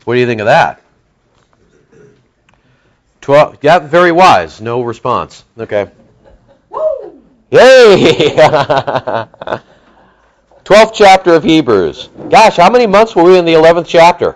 What do you think of that? 12, yeah, very wise. No response. Okay. Yay! 12th chapter of Hebrews. Gosh, how many months were we in the 11th chapter?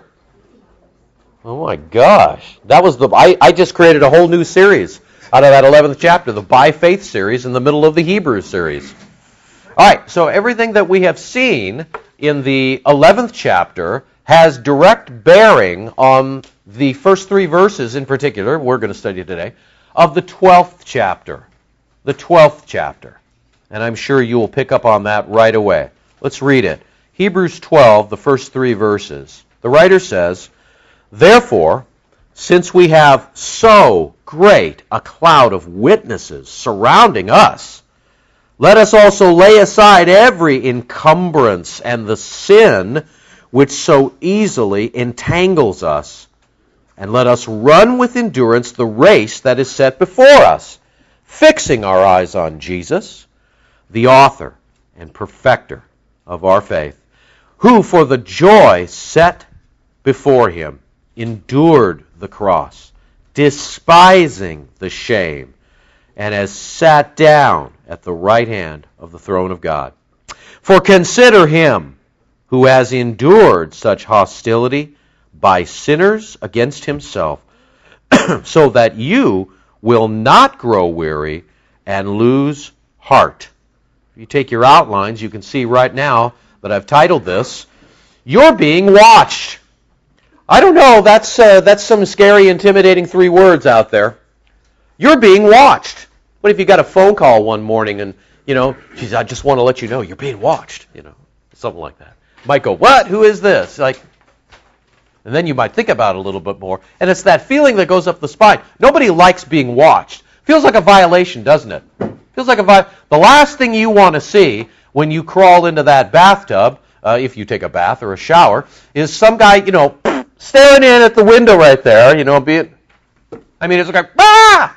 Oh my gosh. That was I just created a whole new series out of that 11th chapter, the By Faith series in the middle of the Hebrews series. All right, so everything that we have seen in the 11th chapter has direct bearing on the first 3 verses in particular, we're going to study today, of the 12th chapter. The 12th chapter. And I'm sure you will pick up on that right away. Let's read it. Hebrews 12, the first 3 verses. The writer says, "Therefore, since we have so great a cloud of witnesses surrounding us, let us also lay aside every encumbrance and the sin which so easily entangles us, and let us run with endurance the race that is set before us, fixing our eyes on Jesus, the author and perfecter of our faith, who for the joy set before him endured the cross, despising the shame, and has sat down at the right hand of the throne of God. For consider him who has endured such hostility by sinners against himself, so that you will not grow weary and lose heart." If you take your outlines, you can see right now that I've titled this, "You're Being Watched." I don't know, that's some scary, intimidating 3 words out there. You're being watched. What if you got a phone call one morning and, geez, I just want to let you know you're being watched, something like that. Might go, "What? Who is this?" And then you might think about it a little bit more. And it's that feeling that goes up the spine. Nobody likes being watched. Feels like a violation, doesn't it? Feels like the last thing you want to see when you crawl into that bathtub, if you take a bath or a shower, is some guy, staring in at the window right there, it's like, ah!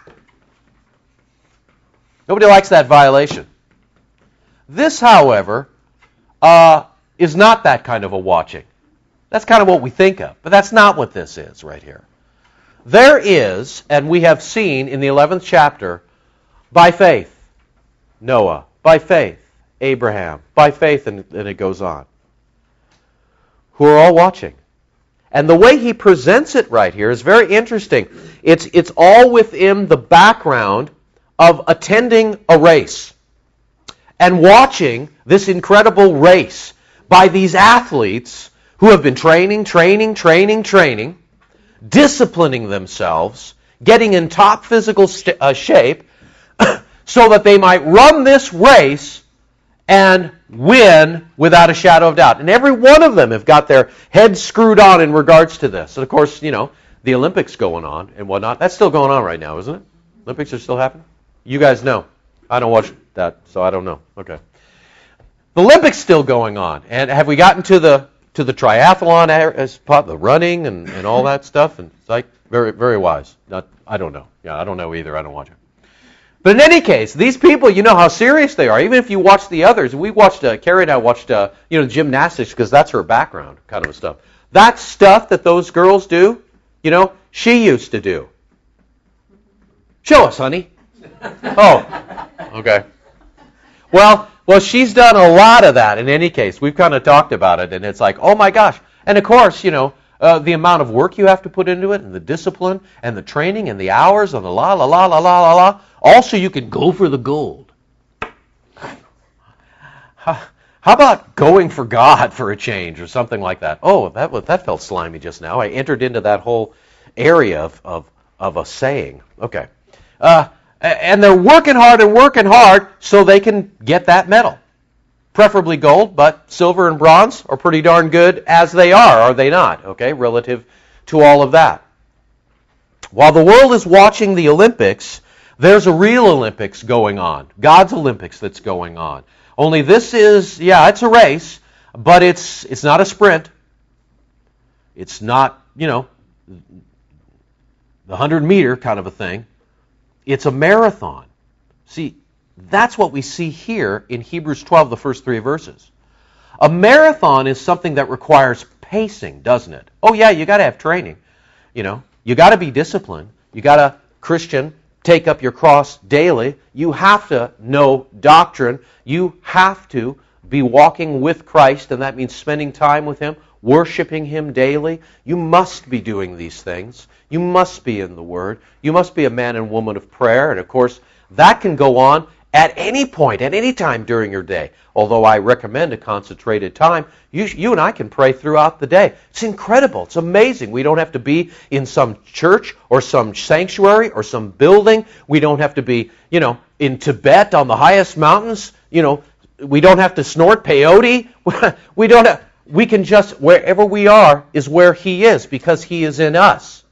Nobody likes that violation. This, however, is not that kind of a watching. That's kind of what we think of, but that's not what this is right here. There is, and we have seen in the 11th chapter, by faith, Noah, by faith, Abraham, by faith, and it goes on, who are all watching. And the way he presents it right here is very interesting. It's all within the background of attending a race and watching this incredible race by these athletes who have been training, disciplining themselves, getting in top physical shape so that they might run this race and win without a shadow of doubt. And every one of them have got their heads screwed on in regards to this. And of course, the Olympics going on and whatnot. That's still going on right now, isn't it? Olympics are still happening? You guys know. I don't watch that, so I don't know. Okay. The Olympics still going on. And have we gotten to the triathlon, the running and all that stuff? And it's like, very, very wise. I don't know. Yeah, I don't know either. I don't watch it. But in any case, these people, you know how serious they are. Even if you watch the others, we watched, Carrie and I watched, gymnastics because that's her background kind of stuff. That stuff that those girls do, she used to do. Show us, honey. Oh, okay. Well, she's done a lot of that in any case. We've kind of talked about it, and it's like, oh my gosh. And of course, the amount of work you have to put into it, and the discipline, and the training, and the hours, and the la la la la la la la. Also, you can go for the gold. How about going for God for a change or something like that? Oh, that felt slimy just now. I entered into that whole area of a saying. Okay. And they're working hard so they can get that medal. Preferably gold, but silver and bronze are pretty darn good as they are they not? Okay, relative to all of that. While the world is watching the Olympics, there's a real Olympics going on. God's Olympics that's going on. Only this is, it's a race, but it's not a sprint. It's not, the 100-meter kind of a thing. It's a marathon. See, that's what we see here in Hebrews 12, the first 3 verses. A marathon is something that requires pacing, doesn't it? Oh yeah, you got to have training. You got to be disciplined. You got to, Christian, take up your cross daily. You have to know doctrine. You have to be walking with Christ, and that means spending time with Him, worshiping Him daily. You must be doing these things. You must be in the Word. You must be a man and woman of prayer. And of course, that can go on at any point, at any time during your day. Although I recommend a concentrated time, you and I can pray throughout the day. It's incredible. It's amazing. We don't have to be in some church or some sanctuary or some building. We don't have to be, in Tibet on the highest mountains. We don't have to snort peyote. We can just, wherever we are is where He is, because He is in us.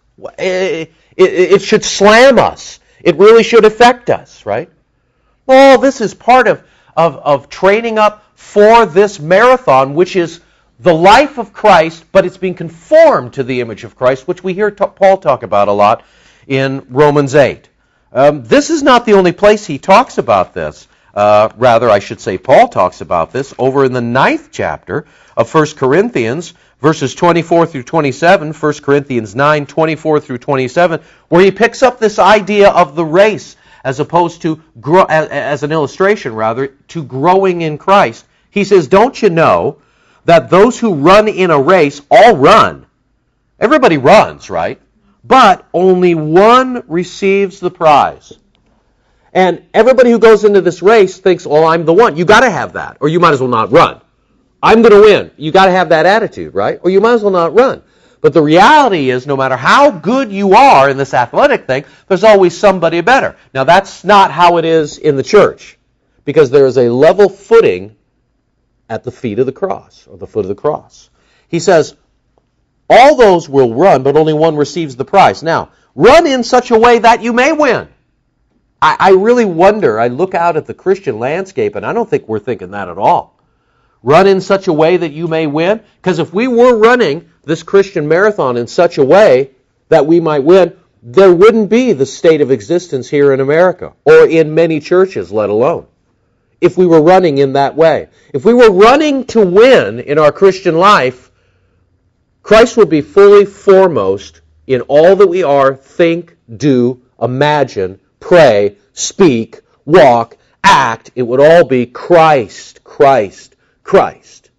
It should slam us. It really should affect us, right? Well, this is part of training up for this marathon, which is the life of Christ, but it's being conformed to the image of Christ, which we hear Paul talk about a lot in Romans 8. This is not the only place he talks about this. Rather, I should say Paul talks about this over in the 9th chapter of 1 Corinthians, verses 24 through 27, 1 Corinthians 9, 24 through 27, where he picks up this idea of the race as opposed to, as an illustration rather, to growing in Christ. He says, don't you know that those who run in a race all run? Everybody runs, right? But only one receives the prize. And everybody who goes into this race thinks, well, I'm the one. You got to have that, or you might as well not run. I'm going to win. You got to have that attitude, right? Or you might as well not run. But the reality is, no matter how good you are in this athletic thing, there's always somebody better. Now, that's not how it is in the church, because there is a level footing at the feet of the cross, or the foot of the cross. He says, all those will run, but only one receives the prize. Now, run in such a way that you may win. I really wonder, I look out at the Christian landscape, and I don't think we're thinking that at all. Run in such a way that you may win? Because if we were running this Christian marathon in such a way that we might win, there wouldn't be the state of existence here in America, or in many churches, let alone. If we were running in that way. If we were running to win in our Christian life, Christ would be fully foremost in all that we are, think, do, imagine, pray, speak, walk, act. It would all be Christ, Christ, Christ.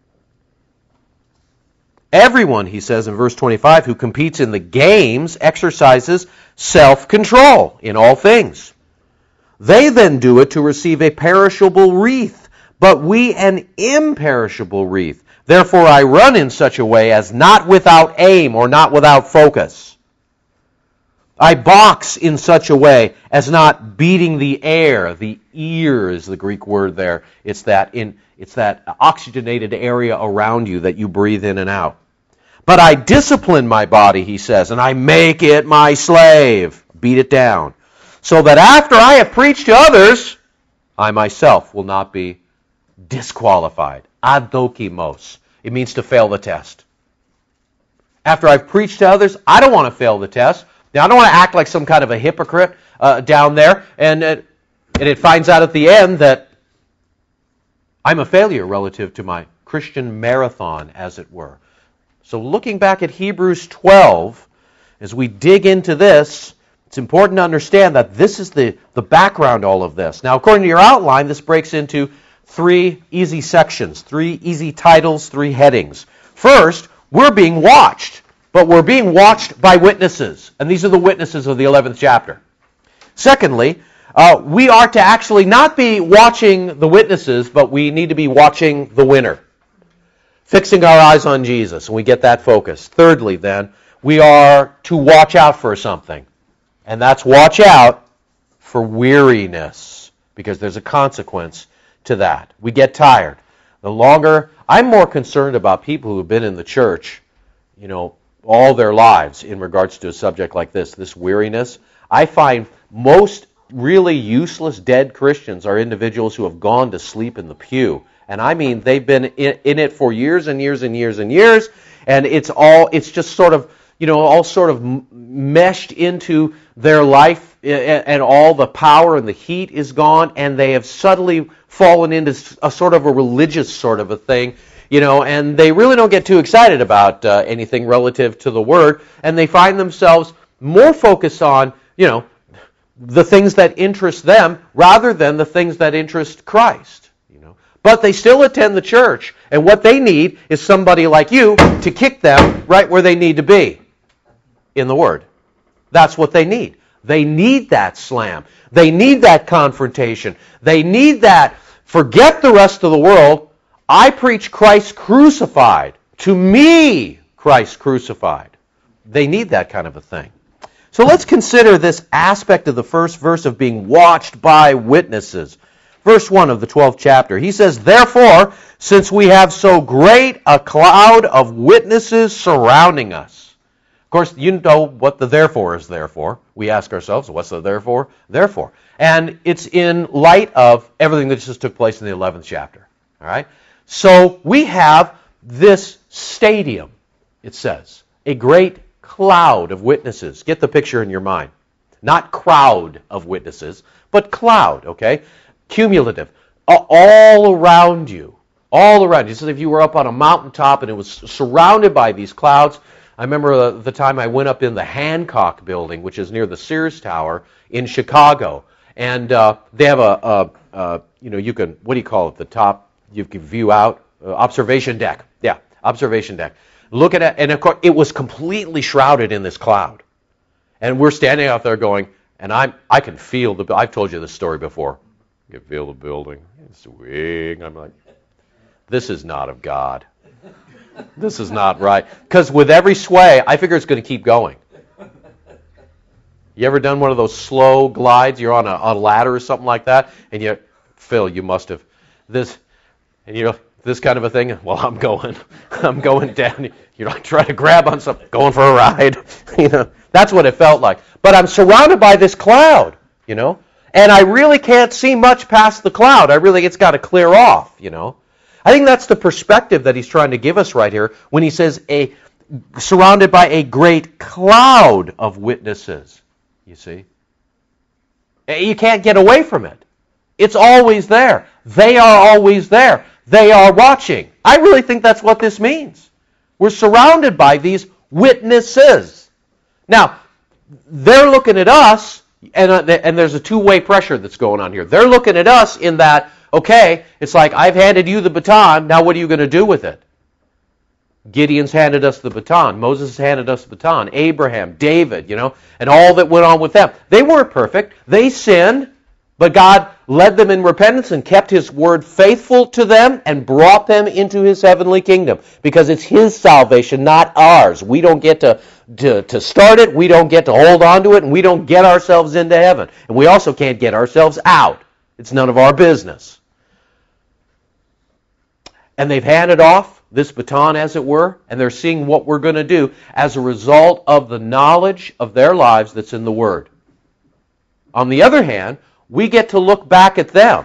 Everyone, he says in verse 25, who competes in the games exercises self-control in all things. They then do it to receive a perishable wreath, but we an imperishable wreath. Therefore I run in such a way as not without aim or not without focus. I box in such a way as not beating the air. The ear is the Greek word there. It's that oxygenated area around you that you breathe in and out. But I discipline my body, he says, and I make it my slave. Beat it down. So that after I have preached to others, I myself will not be disqualified. Adokimos. It means to fail the test. After I've preached to others, I don't want to fail the test. Now, I don't want to act like some kind of a hypocrite down there, and it finds out at the end that I'm a failure relative to my Christian marathon, as it were. So looking back at Hebrews 12, as we dig into this, it's important to understand that this is the background to all of this. Now, according to your outline, this breaks into 3 easy sections, 3 easy titles, 3 headings. First, we're being watched. But we're being watched by witnesses. And these are the witnesses of the 11th chapter. Secondly, we are to actually not be watching the witnesses, but we need to be watching the winner. Fixing our eyes on Jesus, and we get that focus. Thirdly, then, we are to watch out for something. And that's watch out for weariness, because there's a consequence to that. We get tired. I'm more concerned about people who have been in the church, all their lives in regards to a subject like this weariness. I find most really useless dead Christians are individuals who have gone to sleep in the pew. And I mean, they've been in it for years and years and years and years, and it's just sort of, all sort of meshed into their life, and all the power and the heat is gone, and they have suddenly fallen into a sort of a religious sort of a thing, and they really don't get too excited about anything relative to the Word, and they find themselves more focused on, the things that interest them rather than the things that interest Christ. But they still attend the church, and what they need is somebody like you to kick them right where they need to be in the Word. That's what they need. They need that slam. They need that confrontation. They need that, forget the rest of the world. I preach Christ crucified. To me, Christ crucified. They need that kind of a thing. So let's consider this aspect of the first verse of being watched by witnesses. Verse 1 of the 12th chapter. He says, "Therefore, since we have so great a cloud of witnesses surrounding us." Of course, you know what the therefore is there for. We ask ourselves, what's the therefore? Therefore. And it's in light of everything that just took place in the 11th chapter. All right? So we have this stadium, it says, a great cloud of witnesses. Get the picture in your mind. Not crowd of witnesses, but cloud, okay? Cumulative. All around you. All around you. It's as if you were up on a mountaintop and it was surrounded by these clouds. I remember the time I went up in the Hancock building, which is near the Sears Tower in Chicago. And they have you can, what do you call it, the top, you can view out, observation deck. Yeah, observation deck. Look at it, and of course, it was completely shrouded in this cloud. And we're standing out there going, and I can feel I've told you this story before. You can feel the building swing. I'm like, this is not of God. This is not right. Because with every sway, I figure it's going to keep going. You ever done one of those slow glides? You're on a ladder or something like that, and Phil, you must have this, and this kind of a thing. Well, I'm going down. You're like trying to grab on something, going for a ride. That's what it felt like. But I'm surrounded by this cloud, and I really can't see much past the cloud. It's got to clear off, I think that's the perspective that he's trying to give us right here when he says surrounded by a great cloud of witnesses. You see? You can't get away from it. It's always there. They are always there. They are watching. I really think that's what this means. We're surrounded by these witnesses. Now, they're looking at us, and there's a two-way pressure that's going on here. They're looking at us in that, okay, it's like, I've handed you the baton, now what are you going to do with it? Gideon's handed us the baton. Moses handed us the baton. Abraham, David, and all that went on with them. They weren't perfect. They sinned, but God led them in repentance and kept His word faithful to them and brought them into His heavenly kingdom because it's His salvation, not ours. We don't get to start it. We don't get to hold on to it, and we don't get ourselves into heaven. And we also can't get ourselves out. It's none of our business. And they've handed off this baton, as it were, and they're seeing what we're going to do as a result of the knowledge of their lives that's in the Word. On the other hand, we get to look back at them.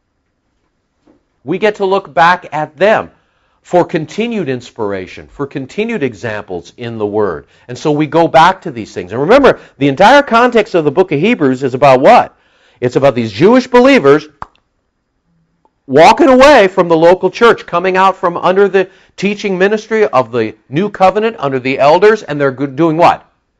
We get to look back at them for continued inspiration, for continued examples in the Word. And so we go back to these things. And remember, the entire context of the book of Hebrews is about what? It's about these Jewish believers walking away from the local church, coming out from under the teaching ministry of the new covenant, under the elders, and they're doing what?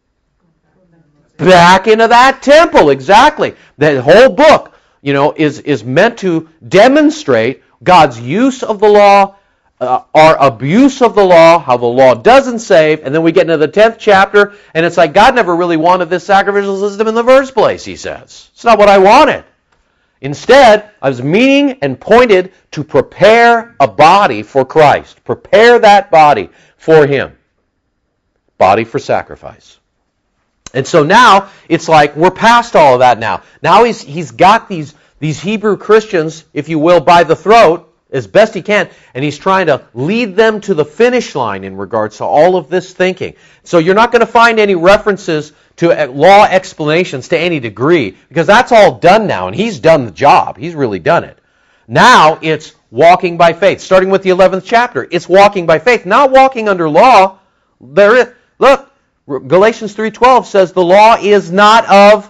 Back into that temple, exactly. The whole book, is meant to demonstrate God's use of the law, our abuse of the law, how the law doesn't save, and then we get into the 10th chapter, and it's like God never really wanted this sacrificial system in the first place, he says. It's not what I wanted. Instead, I was meaning and pointed to prepare a body for Christ. Prepare that body for Him. Body for sacrifice. And so now, it's like we're past all of that now. Now he's got these Hebrew Christians, if you will, by the throat, as best he can, and he's trying to lead them to the finish line in regards to all of this thinking. So you're not going to find any references to law explanations to any degree, because that's all done now, and he's done the job. He's really done it. Now it's walking by faith. Starting with the 11th chapter, it's walking by faith, not walking under law. Look, Galatians 3:12 says the law is not of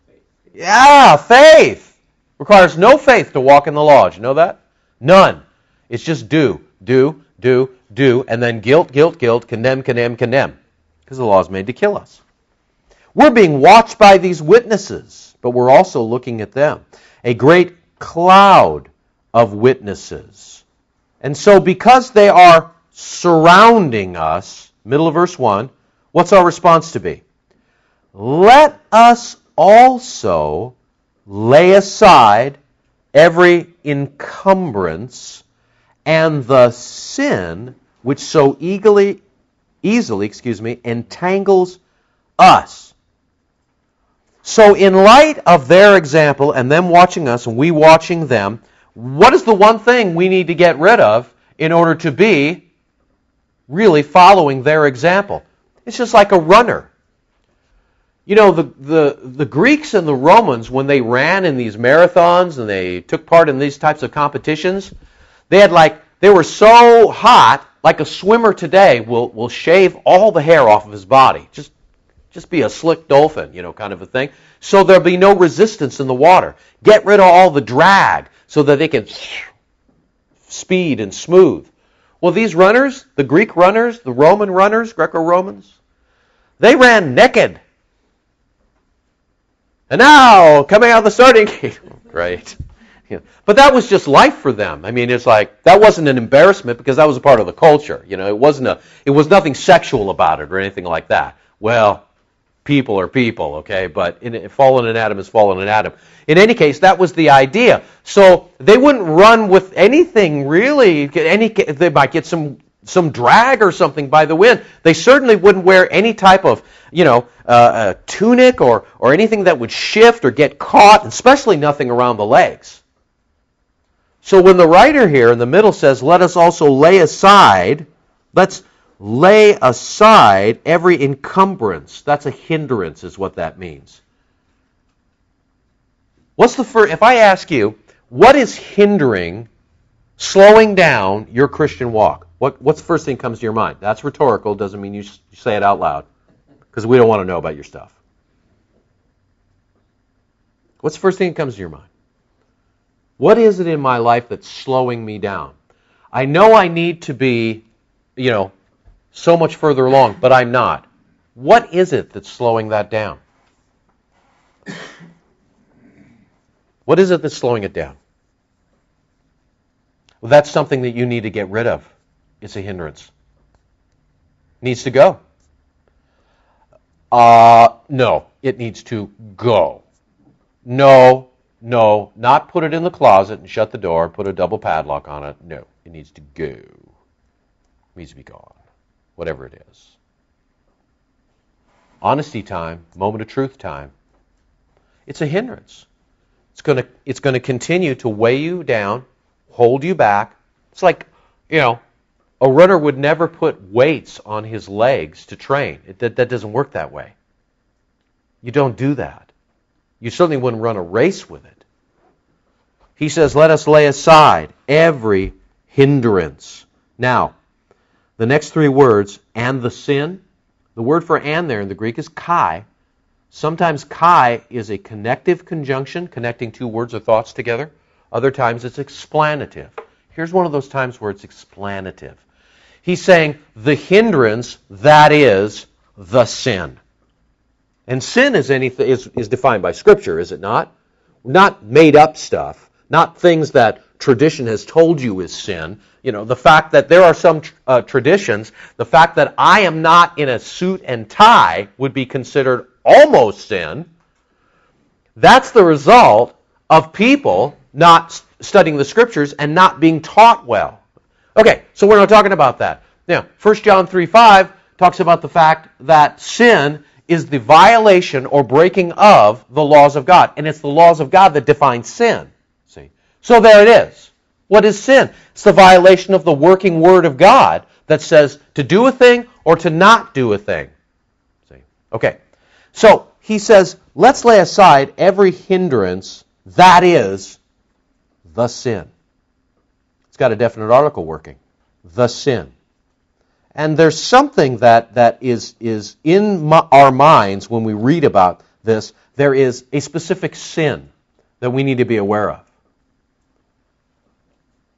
faith. Requires no faith to walk in the law. Did you know that? None. It's just do, do, and then guilt, condemn, because the law is made to kill us. We're being watched by these witnesses, but we're also looking at them. A great cloud of witnesses. And so because they are surrounding us, middle of verse 1, what's our response to be? Let us also lay aside every encumbrance and the sin which so easily entangles us. So in light of their example and them watching us and we watching them, what is the one thing we need to get rid of in order to be really following their example? It's just like a runner. You know, the Greeks and the Romans, when they ran in these marathons and they took part in these types of competitions, they were so hot, like a swimmer today will shave all the hair off of his body. Just be a slick dolphin, kind of a thing. So there'll be no resistance in the water. Get rid of all the drag so that they can speed and smooth. Well, these runners, the Greek runners, the Roman runners, Greco-Romans, they ran naked. And now, coming out of the starting gate. Great. Yeah. But that was just life for them. I mean, it's like, that wasn't an embarrassment because that was a part of the culture. It was nothing sexual about it or anything like that. Well, people are people, okay? But fallen in Adam is fallen in Adam. In any case, that was the idea. So they wouldn't run with anything really. They might get some drag or something by the wind. They certainly wouldn't wear any type of, a tunic or anything that would shift or get caught, especially nothing around the legs. So when the writer here in the middle says, let us also lay aside, let's lay aside every encumbrance. That's a hindrance is what that means. What's the first, if I ask you, what is hindering, slowing down your Christian walk? What's the first thing that comes to your mind? That's rhetorical, doesn't mean you say it out loud, because we don't want to know about your stuff. What's the first thing that comes to your mind? What is it in my life that's slowing me down? I know I need to be, so much further along, but I'm not. What is it that's slowing that down? What is it that's slowing it down? Well, that's something that you need to get rid of. It's a hindrance. Needs to go. No, it needs to go. No, not put it in the closet and shut the door, put a double padlock on it. No, it needs to go. It needs to be gone. Whatever it is. Honesty time, moment of truth time. It's a hindrance. It's going to continue to weigh you down, hold you back. It's like, a runner would never put weights on his legs to train. That doesn't work that way. You don't do that. You certainly wouldn't run a race with it. He says, let us lay aside every hindrance. Now, the next three words, and the sin, the word for and there in the Greek is kai. Sometimes kai is a connective conjunction, connecting two words or thoughts together. Other times it's explanative. Here's one of those times where it's explanative. He's saying the hindrance, that is the sin. And sin is defined by Scripture, is it not? Not made up stuff, not things that tradition has told you is sin. The fact that there are some traditions, the fact that I am not in a suit and tie would be considered almost sin. That's the result of people not studying the Scriptures and not being taught well. Okay, so we're not talking about that. Now, 1 John 3:5 talks about the fact that sin is the violation or breaking of the laws of God. And it's the laws of God that define sin. See? So there it is. What is sin? It's the violation of the working Word of God that says to do a thing or to not do a thing. See? Okay. So he says, let's lay aside every hindrance, that is the sin. It's got a definite article working. The sin. And there's something that is in our minds when we read about this. There is a specific sin that we need to be aware of.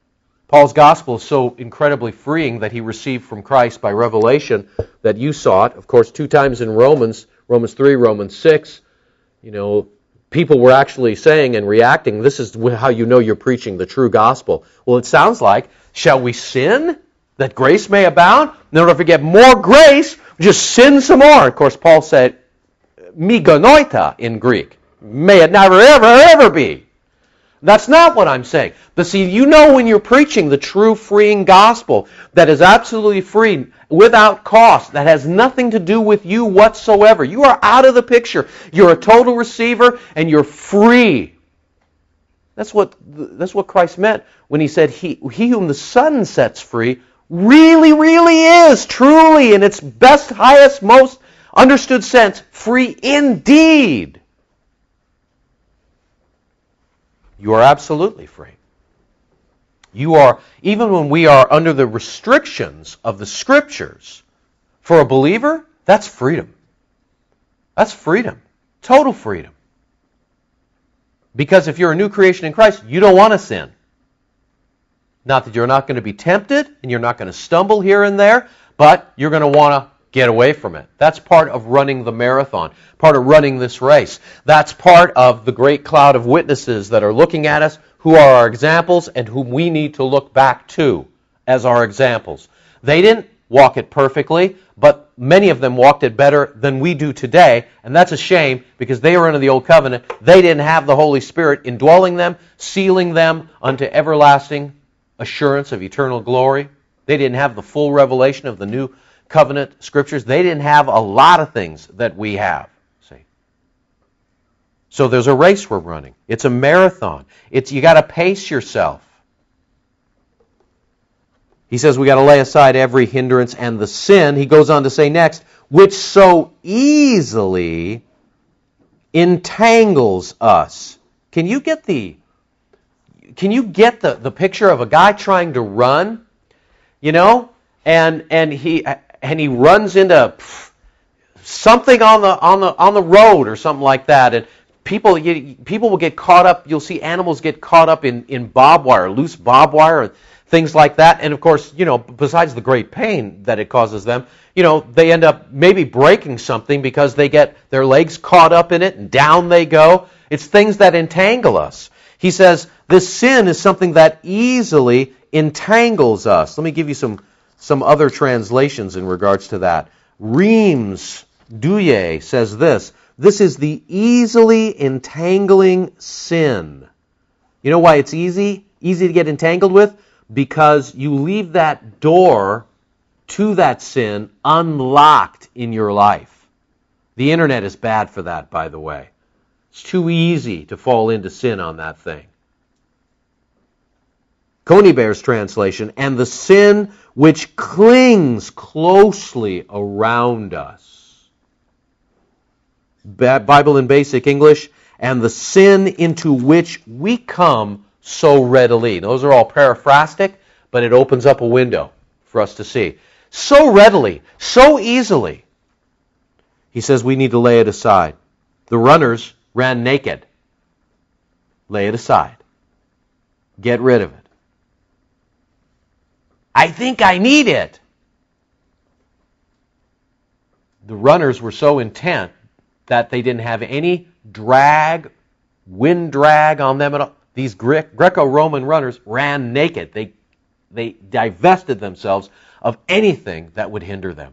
Paul's gospel is so incredibly freeing that he received from Christ by revelation that you saw it, of course, 2 times in Romans 3, Romans 6. People were actually saying and reacting, this is how you know you're preaching the true gospel. Well, it sounds like, shall we sin that grace may abound? In order to get more grace, just sin some more. Of course, Paul said, me gonoita in Greek. May it never, ever, ever be. That's not what I'm saying. But see, when you're preaching the true freeing gospel that is absolutely free, without cost, that has nothing to do with you whatsoever. You are out of the picture. You're a total receiver and you're free. That's what Christ meant when he said, he whom the Son sets free really, really is, truly, in its best, highest, most understood sense, free indeed. You are absolutely free. You are, even when we are under the restrictions of the Scriptures, for a believer, that's freedom. That's freedom. Total freedom. Because if you're a new creation in Christ, you don't want to sin. Not that you're not going to be tempted, and you're not going to stumble here and there, but you're going to want to get away from it. That's part of running the marathon, part of running this race. That's part of the great cloud of witnesses that are looking at us, who are our examples and whom we need to look back to as our examples. They didn't walk it perfectly, but many of them walked it better than we do today, and that's a shame because they were under the old covenant. They didn't have the Holy Spirit indwelling them, sealing them unto everlasting assurance of eternal glory. They didn't have the full revelation of the new covenant scriptures. They didn't have a lot of things that we have. See? So there's a race we're running. It's a marathon. You got to pace yourself. He says we got to lay aside every hindrance and the sin. He goes on to say next, which so easily entangles us. Can you get the picture of a guy trying to run, and he runs into something on the road or something like that, and people will get caught up. You'll see animals get caught up in barbed wire, loose barbed wire, and things like that. And of course, besides the great pain that it causes them, they end up maybe breaking something because they get their legs caught up in it and down they go. It's things that entangle us. He says this sin is something that easily entangles us. Let me give you some other translations in regards to that. Reims Douye says this is the easily entangling sin. You know why it's easy to get entangled with? Because you leave that door to that sin unlocked in your life. The internet is bad for that, by the way. It's too easy to fall into sin on that thing. Conybear's translation, and the sin which clings closely around us. Bible in Basic English, and the sin into which we come so readily. Those are all paraphrastic, but it opens up a window for us to see. So readily, so easily. He says we need to lay it aside. The runners ran naked. Lay it aside. Get rid of it. I think I need it. The runners were so intent that they didn't have any wind drag on them at all. These Greco-Roman runners ran naked. They divested themselves of anything that would hinder them.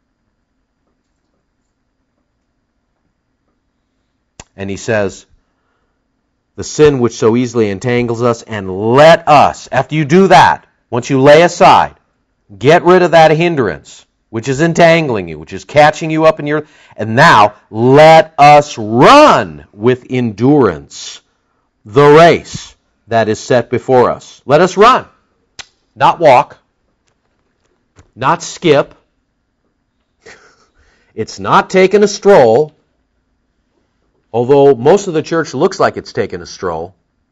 And he says, the sin which so easily entangles us, and let us, after you do that, once you lay aside, get rid of that hindrance, which is entangling you, which is catching you up in your... And now, let us run with endurance the race that is set before us. Let us run. Not walk. Not skip. It's not taking a stroll. Although most of the church looks like it's taking a stroll.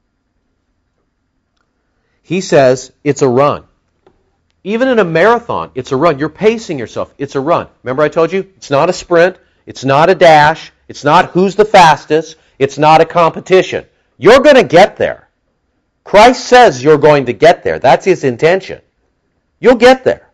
He says it's a run. Even in a marathon, it's a run. You're pacing yourself. It's a run. Remember I told you? It's not a sprint. It's not a dash. It's not who's the fastest. It's not a competition. You're going to get there. Christ says you're going to get there. That's his intention. You'll get there.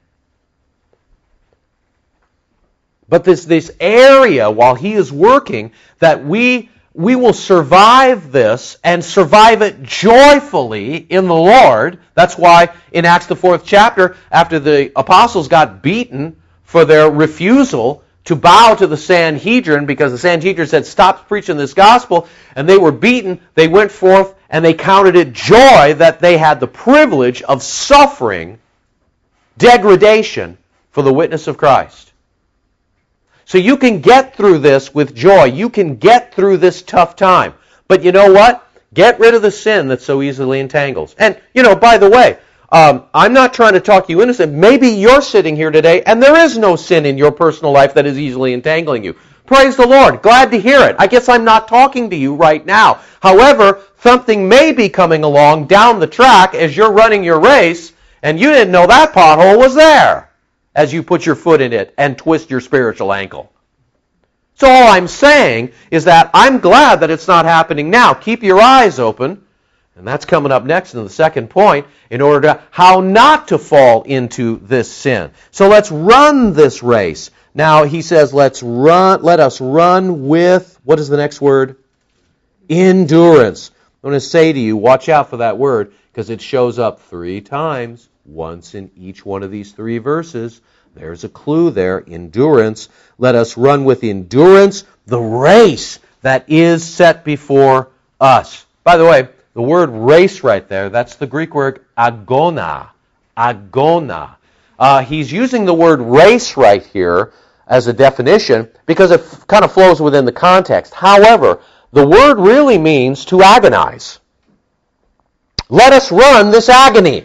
But this area, while he is working, that we will survive this and survive it joyfully in the Lord. That's why in Acts the 4th chapter, after the apostles got beaten for their refusal to bow to the Sanhedrin, because the Sanhedrin said, stop preaching this gospel, and they were beaten, they went forth and they counted it joy that they had the privilege of suffering degradation for the witness of Christ. So you can get through this with joy. You can get through this tough time. But you know what? Get rid of the sin that so easily entangles. And, by the way, I'm not trying to talk you innocent. Maybe you're sitting here today and there is no sin in your personal life that is easily entangling you. Praise the Lord. Glad to hear it. I guess I'm not talking to you right now. However, something may be coming along down the track as you're running your race, and you didn't know that pothole was there as you put your foot in it and twist your spiritual ankle. So all I'm saying is that I'm glad that it's not happening now. Keep your eyes open, and that's coming up next in the second point, in order to how not to fall into this sin. So let's run this race. Now he says, let us run with, what is the next word? Endurance. I'm going to say to you, watch out for that word, because it shows up 3 times, once in each one of these 3 verses. There's a clue there, endurance. Let us run with endurance the race that is set before us. By the way, the word race right there, that's the Greek word agona. Agona. He's using the word race right here as a definition because it kind of flows within the context. However, the word really means to agonize. Let us run this agony.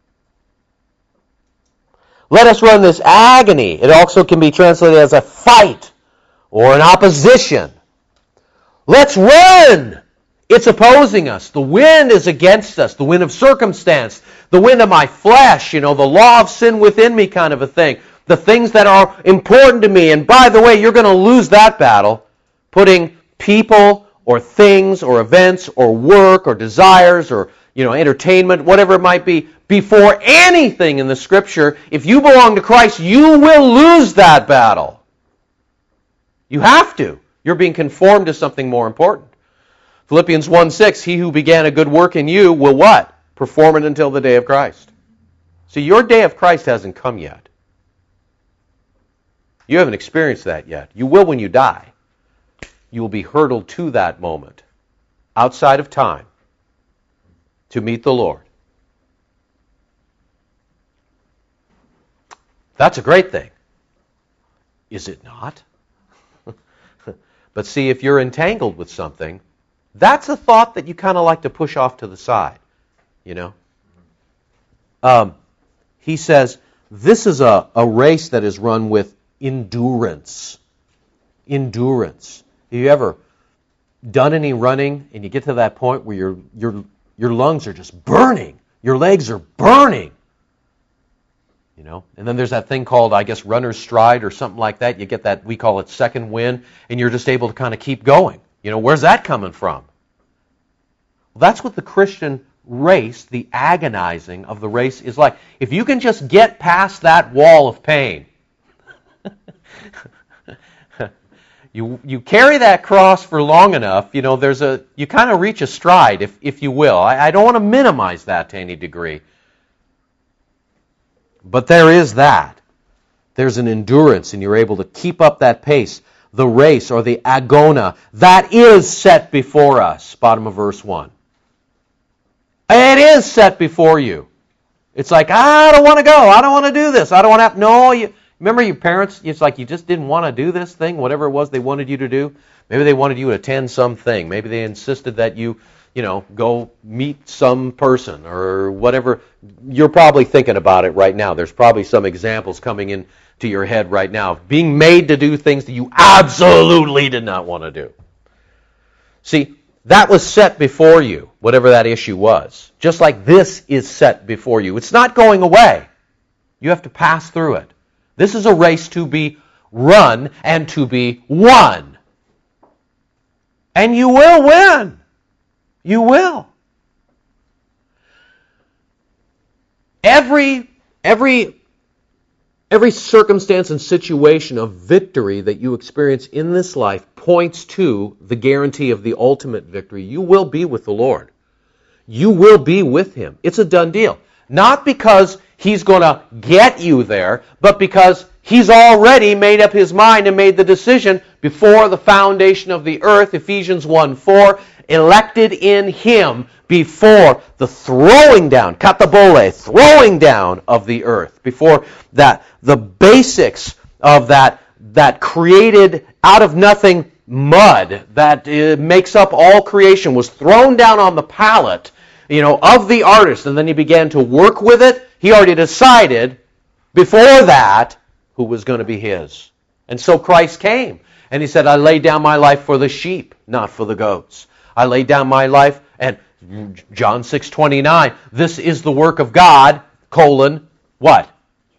Let us run this agony. It also can be translated as a fight or an opposition. Let's run. It's opposing us. The wind is against us. The wind of circumstance. The wind of my flesh. The law of sin within me kind of a thing. The things that are important to me. And by the way, you're going to lose that battle putting people or things or events or work or desires or entertainment, whatever it might be, before anything in the Scripture. If you belong to Christ, you will lose that battle. You have to. You're being conformed to something more important. Philippians 1:6, he who began a good work in you will what? Perform it until the day of Christ. See, your day of Christ hasn't come yet. You haven't experienced that yet. You will when you die. You will be hurtled to that moment, outside of time, to meet the Lord. That's a great thing. Is it not? But see, if you're entangled with something, that's a thought that you kind of like to push off to the side. He says, this is a race that is run with endurance. Endurance. Have you ever done any running and you get to that point where your lungs are just burning, your legs are burning, and then there's that thing called, I guess, runner's stride or something like that. You get that, we call it second wind, and you're just able to kind of keep going. Where's that coming from? Well, that's what the Christian race, the agonizing of the race is like. If you can just get past that wall of pain, you carry that cross for long enough, you kind of reach a stride, if you will. I don't want to minimize that to any degree. But there is that. There's an endurance, and you're able to keep up that pace. The race, or the agona, that is set before us. Bottom of verse 1. It is set before you. It's like, I don't want to go. I don't want to do this. I don't want to. No, remember your parents? It's like you just didn't want to do this thing, whatever it was they wanted you to do. Maybe they wanted you to attend something. Maybe they insisted that you go meet some person or whatever. You're probably thinking about it right now. There's probably some examples coming in to your head right now of being made to do things that you absolutely did not want to do. See, that was set before you, whatever that issue was. Just like this is set before you. It's not going away. You have to pass through it. This is a race to be run and to be won. And you will win. You will. Every circumstance and situation of victory that you experience in this life points to the guarantee of the ultimate victory. You will be with the Lord. You will be with Him. It's a done deal. Not because He's going to get you there, but because He's already made up His mind and made the decision before the foundation of the earth, Ephesians 1:4, elected in Him before the throwing down, katabole, throwing down of the earth, before that, the basics of that created out of nothing mud that makes up all creation was thrown down on the pallet, of the artist, and then he began to work with it. He already decided before that who was going to be his. And so Christ came, and He said, I laid down my life for the sheep, not for the goats. I laid down my life, and John 6:29, this is the work of God, what?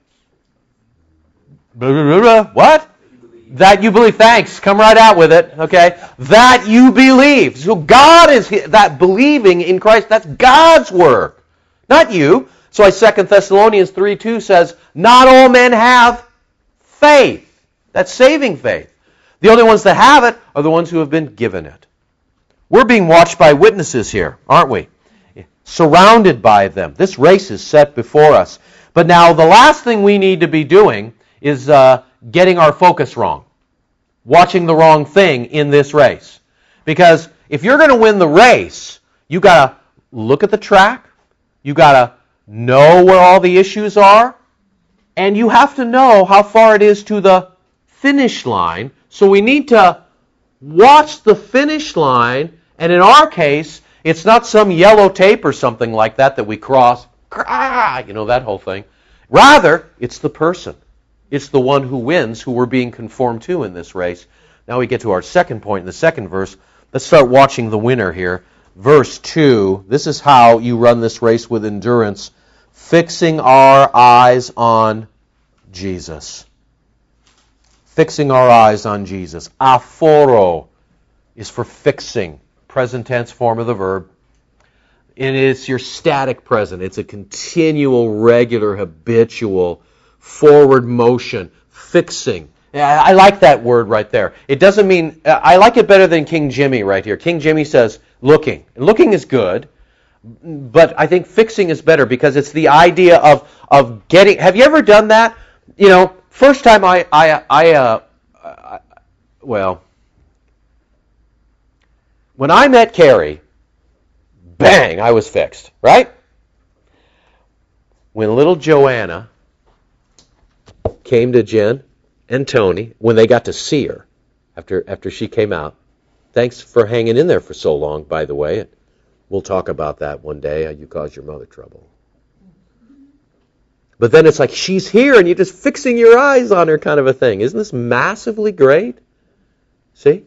What? That you believe. Thanks. Come right out with it. Okay? That you believe. So God is that believing in Christ. That's God's work, not you. So 2 Thessalonians 3:2 says, not all men have faith. That's saving faith. The only ones that have it are the ones who have been given it. We're being watched by witnesses here, aren't we? Surrounded by them. This race is set before us. But now the last thing we need to be doing is getting our focus wrong. Watching the wrong thing in this race. Because if you're going to win the race, you got to look at the track. You got to know where all the issues are. And you have to know how far it is to the finish line. So we need to watch the finish line. And in our case, it's not some yellow tape or something like that we cross. That whole thing. Rather, it's the person. It's the one who wins, who we're being conformed to in this race. Now we get to our second point in the second verse. Let's start watching the winner here. Verse 2, this is how you run this race with endurance. Fixing our eyes on Jesus. Fixing our eyes on Jesus. Aphoro is for fixing. Present tense form of the verb. And it's your static present. It's a continual, regular, habitual, forward motion. Fixing. I like that word right there. It doesn't mean, I like it better than King Jimmy right here. King Jimmy says looking. And looking is good, but I think fixing is better because it's the idea of getting, have you ever done that? First time when I met Carrie, bang, I was fixed, right? When little Joanna came to Jen and Tony, when they got to see her after she came out, thanks for hanging in there for so long, by the way. We'll talk about that one day. You caused your mother trouble. But then it's like she's here and you're just fixing your eyes on her kind of a thing. Isn't this massively great? See?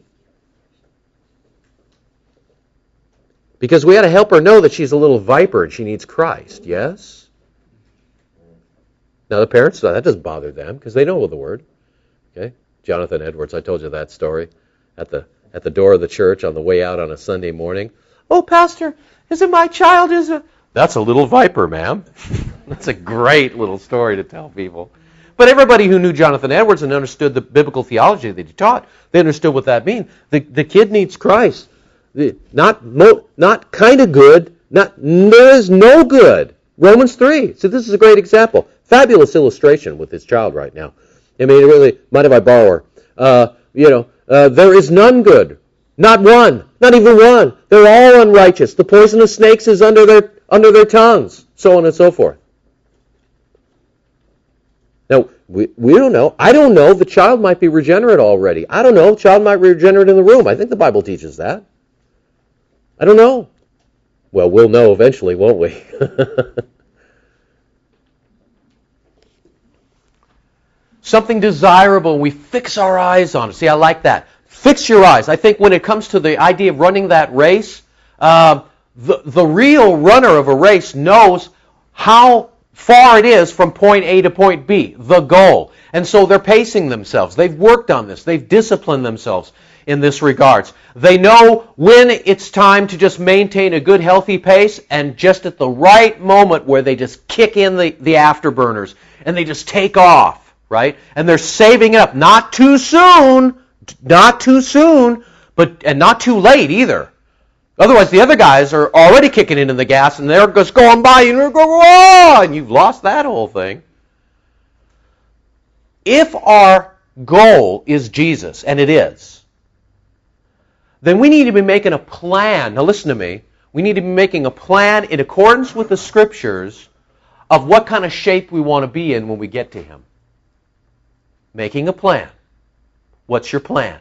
Because we got to help her know that she's a little viper and she needs Christ, yes? Now the parents, that doesn't bother them because they know the word. Okay? Jonathan Edwards, I told you that story at the door of the church on the way out on a Sunday morning. Oh, Pastor, is it my child? That's a little viper, ma'am. That's a great little story to tell people. But everybody who knew Jonathan Edwards and understood the biblical theology that he taught, they understood what that means. The kid needs Christ. Not kind of good. There is no good. Romans 3. So this is a great example. Fabulous illustration with this child right now. I mean, really, mind if I borrow her? There is none good. Not one. Not even one. They're all unrighteous. The poison of snakes is under their tongues. So on and so forth. Now, we don't know. I don't know. The child might be regenerate already. I don't know. The child might be regenerate in the room. I think the Bible teaches that. I don't know. Well, we'll know eventually, won't we? Something desirable, we fix our eyes on it. See, I like that. Fix your eyes. I think when it comes to the idea of running that race, the real runner of a race knows how far it is from point A to point B, the goal. And so they're pacing themselves. They've worked on this. They've disciplined themselves. in this regards. They know when it's time to just maintain a good, healthy pace, and just at the right moment where they just kick in the afterburners and they just take off, right? And they're saving it up. Not too soon, and not too late either. Otherwise, the other guys are already kicking into the gas, and they're just going by, and you've lost that whole thing. If our goal is Jesus, and it is, then we need to be making a plan. Now listen to me. We need to be making a plan in accordance with the Scriptures of what kind of shape we want to be in when we get to Him. Making a plan. What's your plan?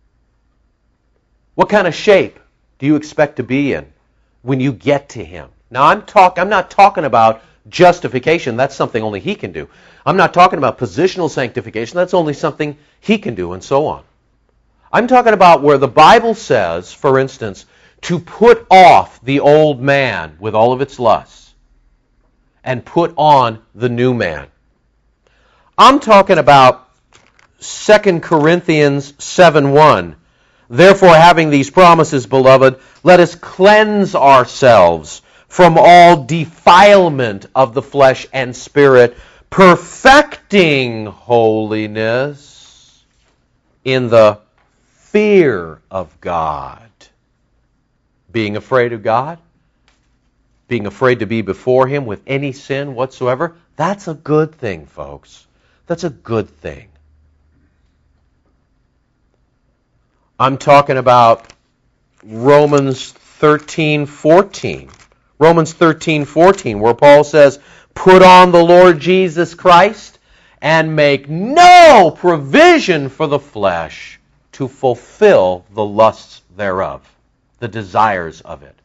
What kind of shape do you expect to be in when you get to Him? Now I'm not talking about justification. That's something only He can do. I'm not talking about positional sanctification. That's only something He can do, and so on. I'm talking about where the Bible says, for instance, to put off the old man with all of its lusts and put on the new man. I'm talking about 2 Corinthians 7:1. Therefore, having these promises, beloved, let us cleanse ourselves from all defilement of the flesh and spirit, perfecting holiness in the fear of God. Being afraid of God, being afraid to be before Him with any sin whatsoever, that's a good thing, folks. That's a good thing. I'm talking about Romans 13:14. Romans 13:14, where Paul says, put on the Lord Jesus Christ and make no provision for the flesh to fulfill the lusts thereof, the desires of it.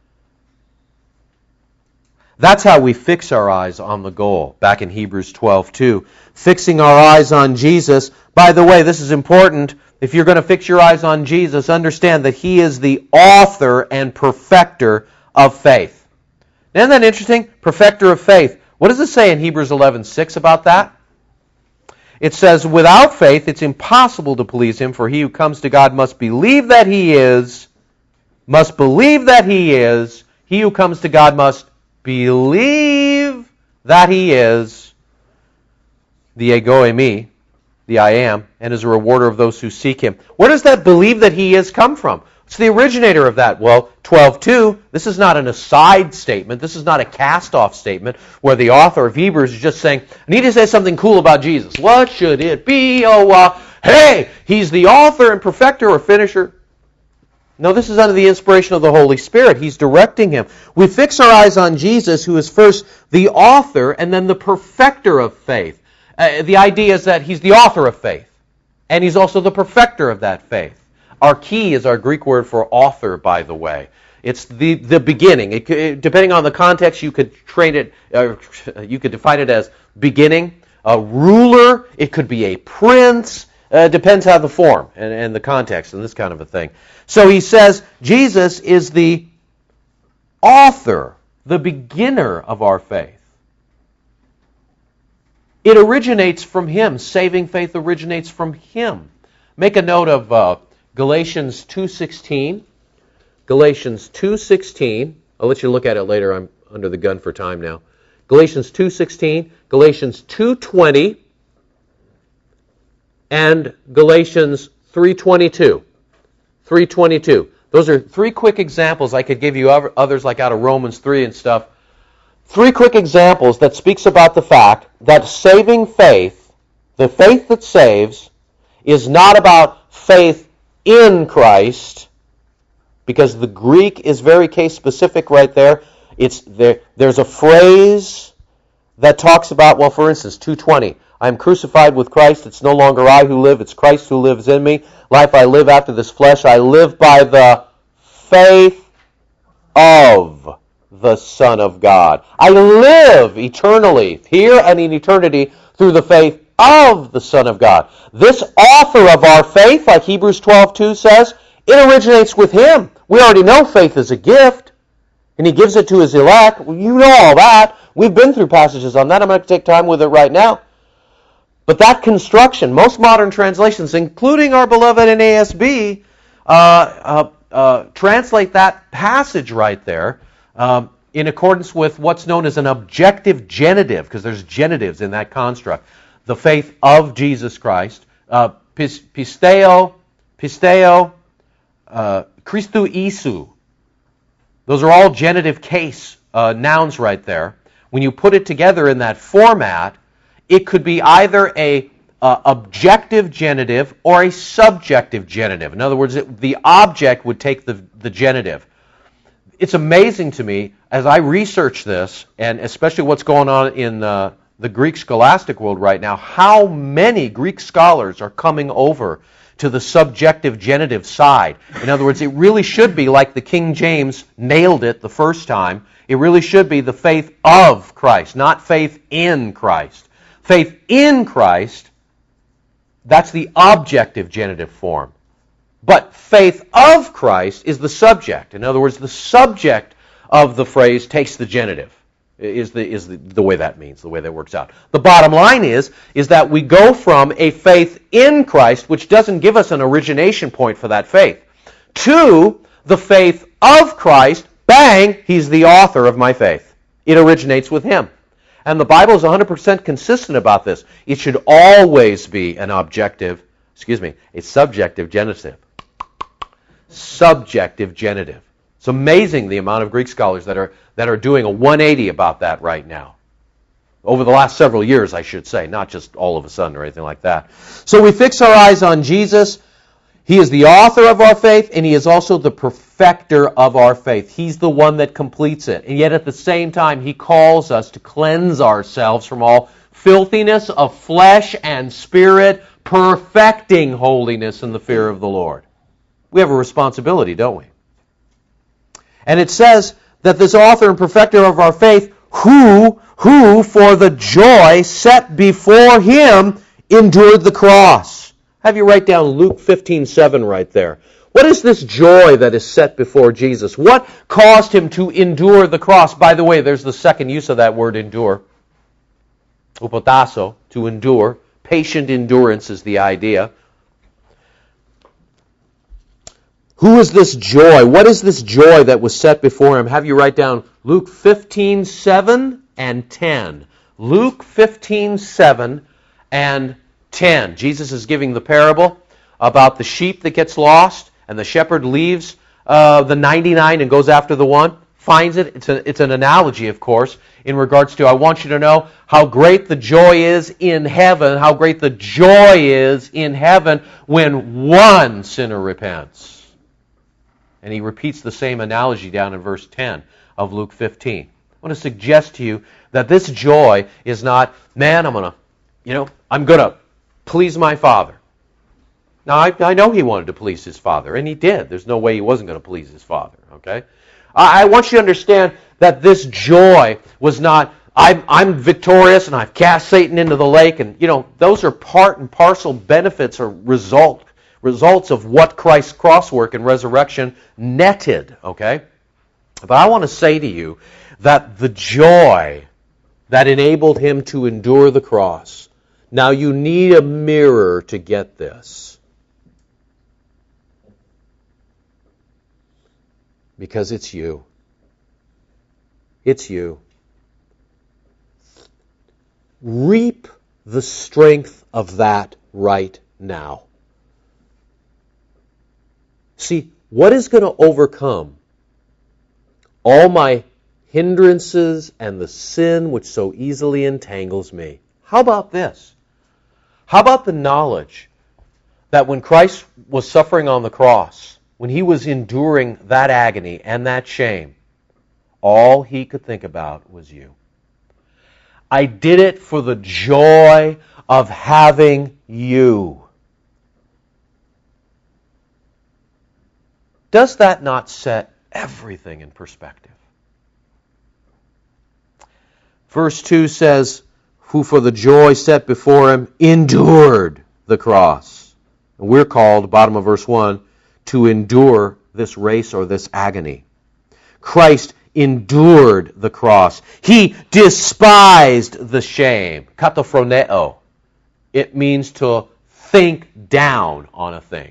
That's how we fix our eyes on the goal, back in Hebrews 12:2. Fixing our eyes on Jesus. By the way, this is important. If you're going to fix your eyes on Jesus, understand that He is the author and perfecter of faith. Isn't that interesting? Perfecter of faith. What does it say in Hebrews 11:6 about that? It says, without faith it's impossible to please Him, for he who comes to God must believe that He is. Must believe that He is. He who comes to God must believe that He is the ego eimi, the I am, and is a rewarder of those who seek Him. Where does that believe that He is come from? It's the originator of that. Well, 12:2, this is not an aside statement. This is not a cast-off statement where the author of Hebrews is just saying, I need to say something cool about Jesus. What should it be? Hey, He's the author and perfecter or finisher. No, this is under the inspiration of the Holy Spirit. He's directing him. We fix our eyes on Jesus, who is first the author and then the perfecter of faith. The idea is that He's the author of faith, and He's also the perfecter of that faith. Archi is our Greek word for author, by the way. It's the beginning. Depending on the context, you could you could define it as beginning. A ruler, it could be a prince. Depends how the form and the context and this kind of a thing. So he says Jesus is the author, the beginner of our faith. It originates from Him. Saving faith originates from Him. Make a note of Galatians 2:16. Galatians 2:16. I'll let you look at it later. I'm under the gun for time now. Galatians 2:16, Galatians 2:20, and Galatians 3:22. 3:22. Those are three quick examples. I could give you others like out of Romans 3 and stuff. Three quick examples that speaks about the fact that saving faith, the faith that saves, is not about faith in Christ, because the Greek is very case specific right there. There's a phrase that talks about, well, for instance, 2:20. I am crucified with Christ. It's no longer I who live. It's Christ who lives in me. Life I live after this flesh. I live by the faith of the Son of God. I live eternally here and in eternity through the faith of the Son of God. This author of our faith, like Hebrews 12:2 says, it originates with Him. We already know faith is a gift, and He gives it to His elect. Well, you know all that. We've been through passages on that. I'm not going to take time with it right now. But that construction, most modern translations, including our beloved NASB, translate that passage right there in accordance with what's known as an objective genitive, because there's genitives in that construct. The faith of Jesus Christ, pisteo, Christou Isu. Those are all genitive case nouns right there. When you put it together in that format, it could be either a objective genitive or a subjective genitive. In other words, the object would take the genitive. It's amazing to me as I research this, and especially what's going on in the Greek scholastic world right now, how many Greek scholars are coming over to the subjective genitive side. In other words, it really should be like the King James nailed it the first time. It really should be the faith of Christ, not faith in Christ. Faith in Christ, that's the objective genitive form. But faith of Christ is the subject. In other words, the subject of the phrase takes the genitive, is the way that means, the way that works out. The bottom line is that we go from a faith in Christ, which doesn't give us an origination point for that faith, to the faith of Christ. Bang, he's the author of my faith. It originates with him. And the Bible is 100% consistent about this. It should always be a subjective genitive. Subjective genitive. It's amazing the amount of Greek scholars that are doing a 180 about that right now. Over the last several years, I should say, not just all of a sudden or anything like that. So we fix our eyes on Jesus. He is the author of our faith, and he is also the perfecter of our faith. He's the one that completes it. And yet at the same time, he calls us to cleanse ourselves from all filthiness of flesh and spirit, perfecting holiness in the fear of the Lord. We have a responsibility, don't we? And it says that this author and perfecter of our faith, who for the joy set before him endured the cross. Have you write down Luke 15:7 right there. What is this joy that is set before Jesus? What caused him to endure the cross? By the way, there's the second use of that word endure. Upotasso, to endure. Patient endurance is the idea. Who is this joy? What is this joy that was set before him? Have you write down Luke 15:7 and 10. Luke 15:7 and 10. Jesus is giving the parable about the sheep that gets lost, and the shepherd leaves the 99 and goes after the one, finds it. It's an analogy, of course, in regards to, I want you to know how great the joy is in heaven, how great the joy is in heaven when one sinner repents. And he repeats the same analogy down in verse 10 of Luke 15. I want to suggest to you that this joy is not, man, I'm going to please my Father. Now, I know he wanted to please his Father, and he did. There's no way he wasn't going to please his Father, okay? I want you to understand that this joy was not, I'm victorious and I've cast Satan into the lake, and, those are part and parcel benefits or results of what Christ's crosswork and resurrection netted, okay? But I want to say to you that the joy that enabled him to endure the cross, now you need a mirror to get this. Because it's you. It's you. Reap the strength of that right now. See, what is going to overcome all my hindrances and the sin which so easily entangles me? How about this? How about the knowledge that when Christ was suffering on the cross, when he was enduring that agony and that shame, all he could think about was you. I did it for the joy of having you. Does that not set everything in perspective? Verse 2 says, who for the joy set before him endured the cross. And we're called, bottom of verse 1, to endure this race or this agony. Christ endured the cross. He despised the shame. Kataphroneo It means to think down on a thing.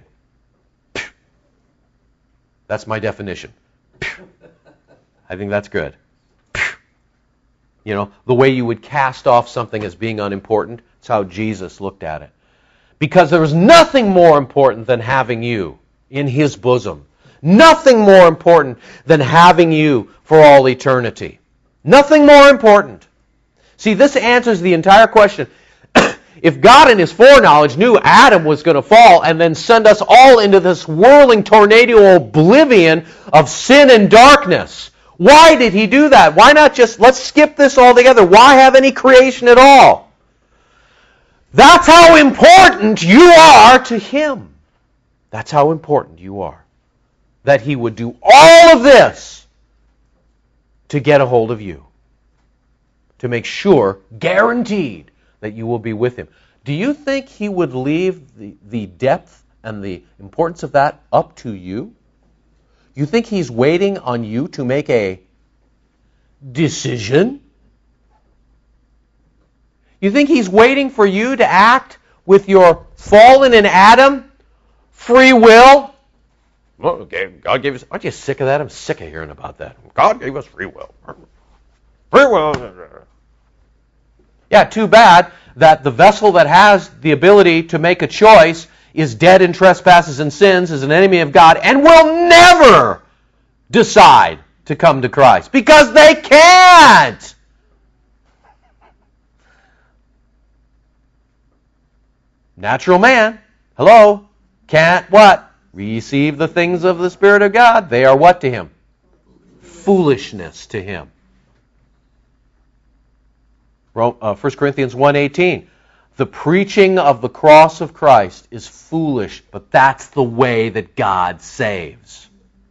That's my definition. I think that's good. You know, the way you would cast off something as being unimportant, that's how Jesus looked at it. Because there was nothing more important than having you in His bosom. Nothing more important than having you for all eternity. Nothing more important. See, this answers the entire question. If God in His foreknowledge knew Adam was going to fall and then send us all into this whirling tornado oblivion of sin and darkness, why did He do that? Why not just, let's skip this altogether? Why have any creation at all? That's how important you are to Him. That's how important you are. That He would do all of this to get a hold of you. To make sure, guaranteed, that you will be with Him. Do you think He would leave the depth and the importance of that up to you? You think He's waiting on you to make a decision? You think He's waiting for you to act with your fallen in Adam free will? Well, okay, God gave us... Aren't you sick of that? I'm sick of hearing about that. God gave us free will. Free will. Yeah, too bad that the vessel that has the ability to make a choice is dead in trespasses and sins, is an enemy of God, and will never decide to come to Christ. Because they can't! Natural man, hello, can't what? Receive the things of the Spirit of God. They are what to him? Foolishness to him. 1 Corinthians 1:18. The preaching of the cross of Christ is foolish, but that's the way that God saves.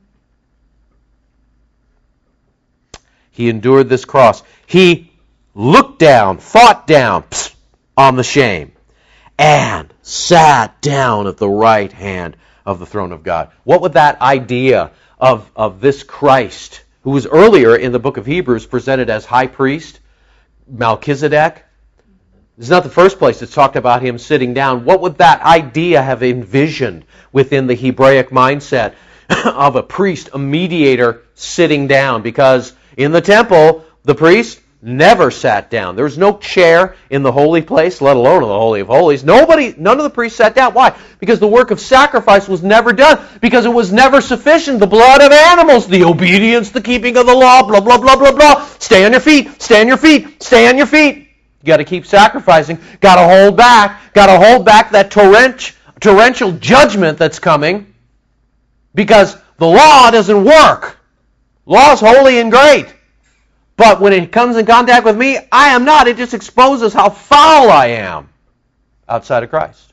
He endured this cross. He looked down, thought down on the shame, and sat down at the right hand of the throne of God. What would that idea of this Christ, who was earlier in the book of Hebrews presented as high priest, Melchizedek? This is not the first place it's talked about him sitting down. What would that idea have envisioned within the Hebraic mindset of a priest, a mediator, sitting down? Because in the temple, the priest never sat down. There was no chair in the holy place, let alone in the Holy of Holies. None of the priests sat down. Why? Because the work of sacrifice was never done. Because it was never sufficient. The blood of animals, the obedience, the keeping of the law, blah, blah, blah, blah, blah. Stay on your feet, stay on your feet, stay on your feet. You got to keep sacrificing. Got to hold back. Got to hold back that torrential judgment that's coming. Because the law doesn't work. Law is holy and great. But when it comes in contact with me, I am not. It just exposes how foul I am outside of Christ.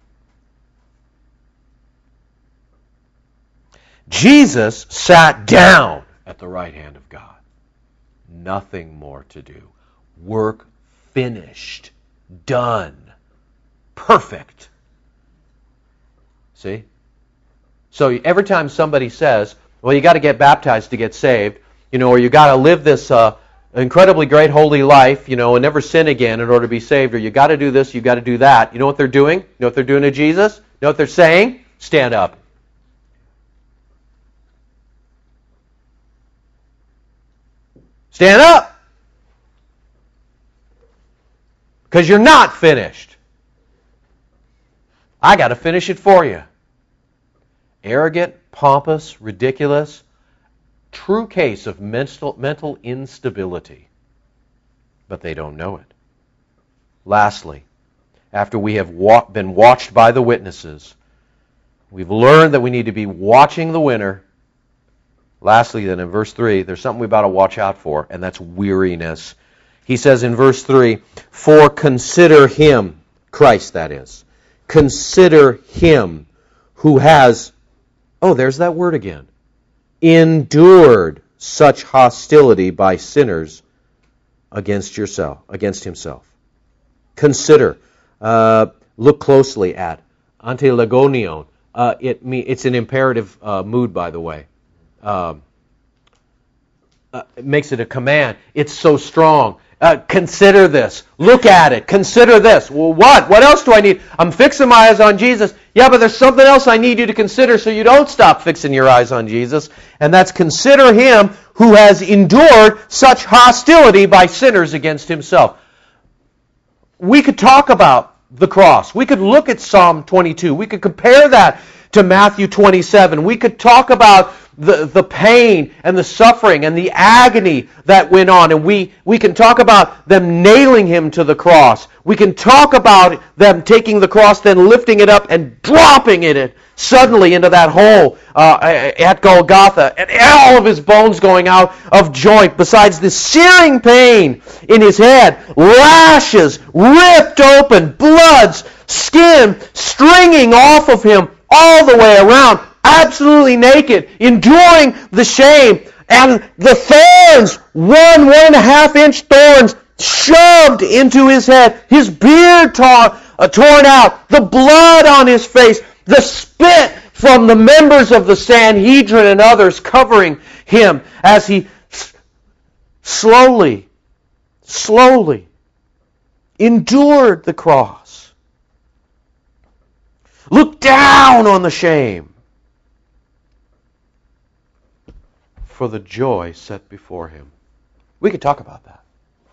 Jesus sat down at the right hand of God. Nothing more to do. Work finished. Done. Perfect. See? So every time somebody says, well, you got to get baptized to get saved, or you got to live this incredibly great holy life, and never sin again in order to be saved, or you got to do this, you got to do that. You know what they're doing? You know what they're doing to Jesus? You know what they're saying? Stand up. Stand up! Because you're not finished. I got to finish it for you. Arrogant, pompous, ridiculous, true case of mental instability. But they don't know it. Lastly, after we have been watched by the witnesses, we've learned that we need to be watching the winner. Lastly, then in verse 3, there's something we've got to watch out for, and that's weariness. He says in verse 3, for consider him, Christ that is, consider him who has, there's that word again, endured such hostility by sinners against himself. Consider. Look closely at antelagonion. It's an imperative mood, by the way. It makes it a command. It's so strong. Consider this. Look at it. Consider this. Well, what? What else do I need? I'm fixing my eyes on Jesus. Yeah, but there's something else I need you to consider so you don't stop fixing your eyes on Jesus. And that's consider Him who has endured such hostility by sinners against Himself. We could talk about the cross. We could look at Psalm 22. We could compare that to Matthew 27. We could talk about the pain and the suffering and the agony that went on. And we can talk about them nailing Him to the cross. We can talk about them taking the cross, then lifting it up and dropping it suddenly into that hole at Golgotha. And all of His bones going out of joint, besides the searing pain in His head, lashes ripped open, bloods, skin stringing off of Him all the way around, absolutely naked, enduring the shame, and the thorns, 1.5-inch thorns shoved into His head, His beard torn out, the blood on His face, the spit from the members of the Sanhedrin and others covering Him as He slowly endured the cross. Look down on the shame for the joy set before Him. We could talk about that.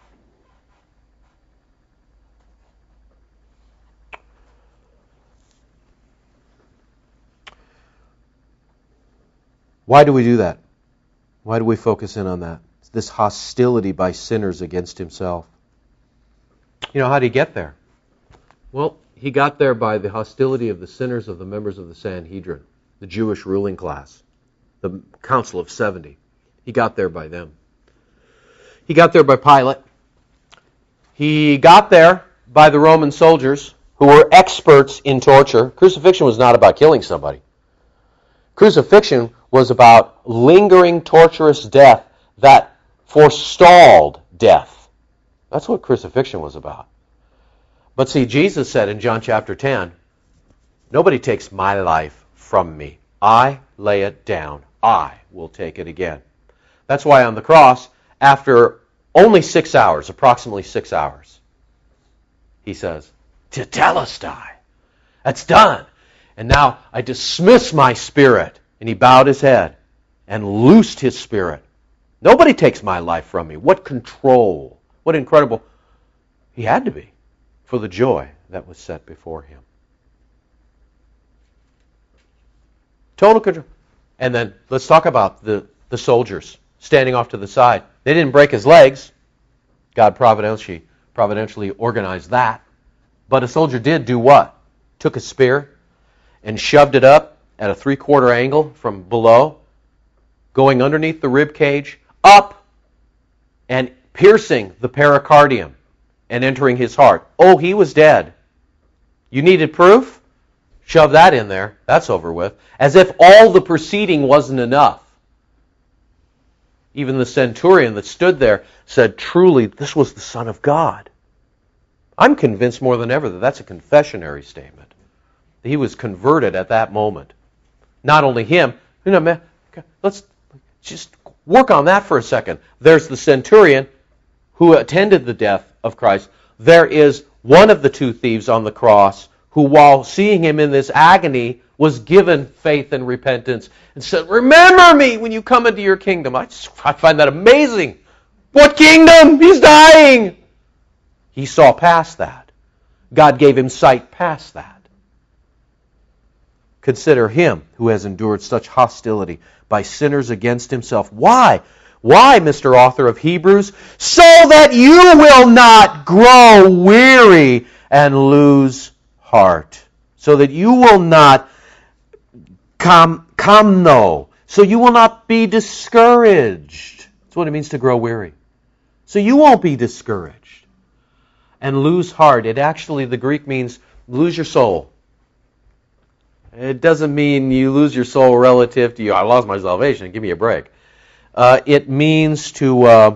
Why do we do that? Why do we focus in on that? This hostility by sinners against Himself. You know, how did He get there? Well, He got there by the hostility of the sinners, of the members of the Sanhedrin, the Jewish ruling class, the Council of 70. He got there by them. He got there by Pilate. He got there by the Roman soldiers who were experts in torture. Crucifixion was not about killing somebody. Crucifixion was about lingering, torturous death that forestalled death. That's what crucifixion was about. But see, Jesus said in John chapter 10, nobody takes my life from me. I lay it down. I will take it again. That's why on the cross, after only 6 hours, approximately 6 hours, He says, Tetelestai. That's done. And now I dismiss my spirit. And He bowed His head and loosed His spirit. Nobody takes my life from me. What control. What incredible. He had to be for the joy that was set before Him. Total control. And then let's talk about the soldiers standing off to the side. They didn't break His legs. God providentially organized that. But a soldier did do what? Took a spear and shoved it up at a 3/4 angle from below, going underneath the rib cage, up and piercing the pericardium and entering His heart. Oh, He was dead. You needed proof? Shove that in there. That's over with. As if all the preceding wasn't enough. Even the centurion that stood there said, truly, this was the Son of God. I'm convinced more than ever that that's a confessionary statement. He was converted at that moment. Not only him, let's just work on that for a second. There's the centurion who attended the death of Christ. There is one of the two thieves on the cross who, while seeing Him in this agony, was given faith and repentance and said, remember me when you come into your kingdom. I find that amazing. What kingdom? He's dying. He saw past that. God gave him sight past that. Consider Him who has endured such hostility by sinners against Himself. Why? Why, Mr. Author of Hebrews? So that you will not grow weary and lose heart. So that you will not so you will not be discouraged. That's what it means to grow weary. So you won't be discouraged. And lose heart. It actually, the Greek means lose your soul. It doesn't mean you lose your soul relative to you. I lost my salvation. Give me a break. It means to...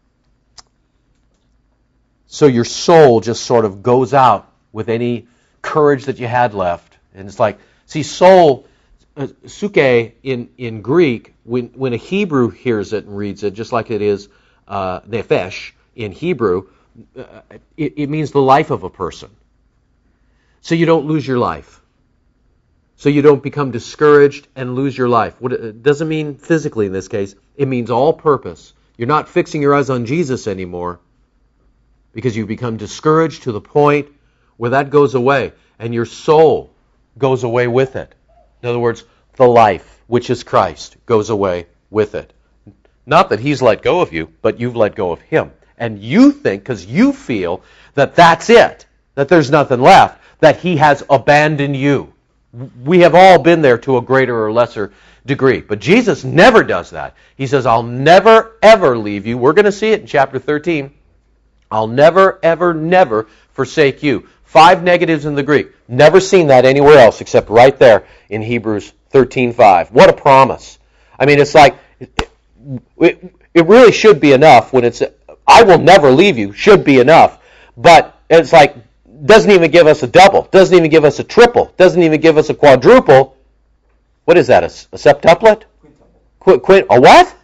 so your soul just sort of goes out with any courage that you had left. And it's like, see, soul, suke in Greek, when a Hebrew hears it and reads it, just like it is nefesh in Hebrew, it means the life of a person. So you don't lose your life. So you don't become discouraged and lose your life. It doesn't mean physically in this case. It means all purpose. You're not fixing your eyes on Jesus anymore because you become discouraged to the point where that goes away and your soul goes away with it. In other words, the life, which is Christ, goes away with it. Not that He's let go of you, but you've let go of Him. And you think, because you feel that that's it, that there's nothing left, that He has abandoned you. We have all been there to a greater or lesser degree. But Jesus never does that. He says, I'll never, ever leave you. We're going to see it in chapter 13. I'll never, ever, never forsake you. 5 negatives in the Greek. Never seen that anywhere else except right there in Hebrews 13:5. What a promise. I mean, it's like, it really should be enough when it's, I will never leave you, should be enough. But it's like, doesn't even give us a double, doesn't even give us a triple, doesn't even give us a quadruple. What is that, a septuplet? A what?